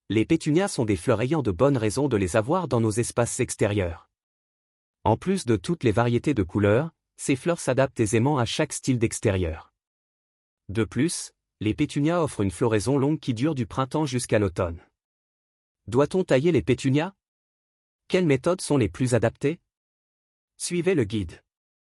Les pétunias sont des fleurs ayant de bonnes raisons de les avoir dans nos espaces extérieurs. En plus de toutes les variétés de couleurs, ces fleurs s'adaptent aisément à chaque style d'extérieur. De plus, les pétunias offrent une floraison longue qui dure du printemps jusqu'à l'automne. Doit-on tailler les pétunias? Quelles méthodes sont les plus adaptées? Suivez le guide.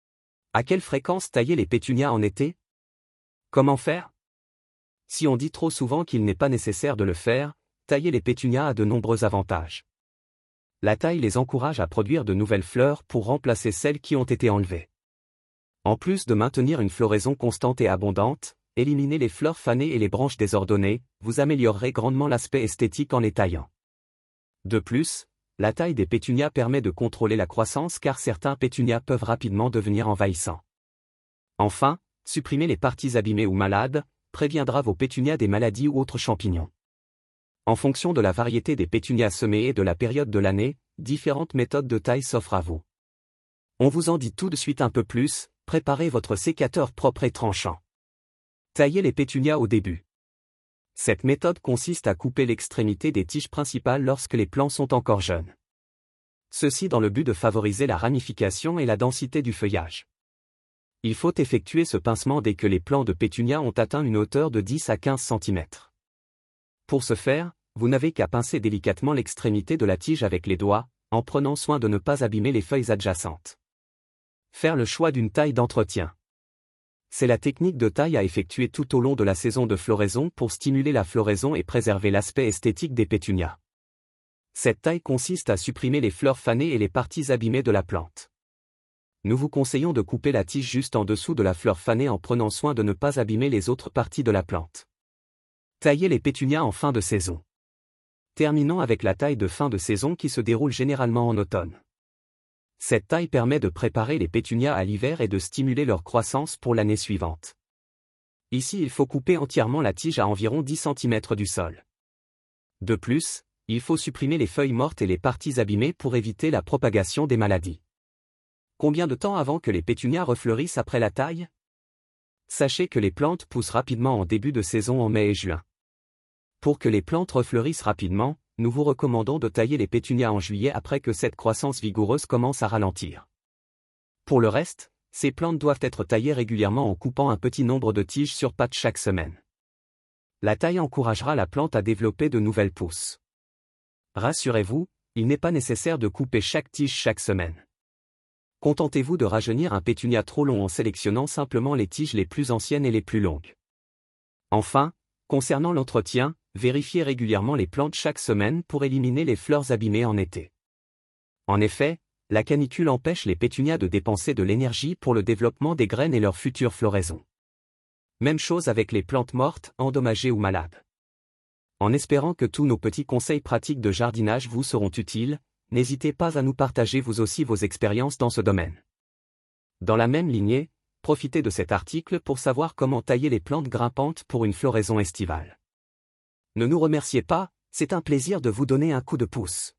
À quelle fréquence tailler les pétunias en été? Comment faire? Si on dit trop souvent qu'il n'est pas nécessaire de le faire, tailler les pétunias a de nombreux avantages. La taille les encourage à produire de nouvelles fleurs pour remplacer celles qui ont été enlevées. En plus de maintenir une floraison constante et abondante, éliminer les fleurs fanées et les branches désordonnées, vous améliorerez grandement l'aspect esthétique en les taillant. De plus, la taille des pétunias permet de contrôler la croissance car certains pétunias peuvent rapidement devenir envahissants. Enfin, supprimer les parties abîmées ou malades préviendra vos pétunias des maladies ou autres champignons. En fonction de la variété des pétunias semées et de la période de l'année, différentes méthodes de taille s'offrent à vous. On vous en dit tout de suite un peu plus, préparez votre sécateur propre et tranchant. Taillez les pétunias au début. Cette méthode consiste à couper l'extrémité des tiges principales lorsque les plants sont encore jeunes. Ceci dans le but de favoriser la ramification et la densité du feuillage. Il faut effectuer ce pincement dès que les plants de pétunia ont atteint une hauteur de 10 à 15 cm. Pour ce faire, vous n'avez qu'à pincer délicatement l'extrémité de la tige avec les doigts, en prenant soin de ne pas abîmer les feuilles adjacentes. Faire le choix d'une taille d'entretien. C'est la technique de taille à effectuer tout au long de la saison de floraison pour stimuler la floraison et préserver l'aspect esthétique des pétunias. Cette taille consiste à supprimer les fleurs fanées et les parties abîmées de la plante. Nous vous conseillons de couper la tige juste en dessous de la fleur fanée en prenant soin de ne pas abîmer les autres parties de la plante. Taillez les pétunias en fin de saison. Terminons avec la taille de fin de saison qui se déroule généralement en automne. Cette taille permet de préparer les pétunias à l'hiver et de stimuler leur croissance pour l'année suivante. Ici il faut couper entièrement la tige à environ 10 cm du sol. De plus, il faut supprimer les feuilles mortes et les parties abîmées pour éviter la propagation des maladies. Combien de temps avant que les pétunias refleurissent après la taille? Sachez que les plantes poussent rapidement en début de saison en mai et juin. Pour que les plantes refleurissent rapidement, nous vous recommandons de tailler les pétunias en juillet après que cette croissance vigoureuse commence à ralentir. Pour le reste, ces plantes doivent être taillées régulièrement en coupant un petit nombre de tiges sur pattes chaque semaine. La taille encouragera la plante à développer de nouvelles pousses. Rassurez-vous, il n'est pas nécessaire de couper chaque tige chaque semaine. Contentez-vous de rajeunir un pétunia trop long en sélectionnant simplement les tiges les plus anciennes et les plus longues. Enfin, concernant l'entretien, vérifiez régulièrement les plantes chaque semaine pour éliminer les fleurs abîmées en été. En effet, la canicule empêche les pétunias de dépenser de l'énergie pour le développement des graines et leur future floraison. Même chose avec les plantes mortes, endommagées ou malades. En espérant que tous nos petits conseils pratiques de jardinage vous seront utiles, n'hésitez pas à nous partager vous aussi vos expériences dans ce domaine. Dans la même lignée, profitez de cet article pour savoir comment tailler les plantes grimpantes pour une floraison estivale. Ne nous remerciez pas, c'est un plaisir de vous donner un coup de pouce.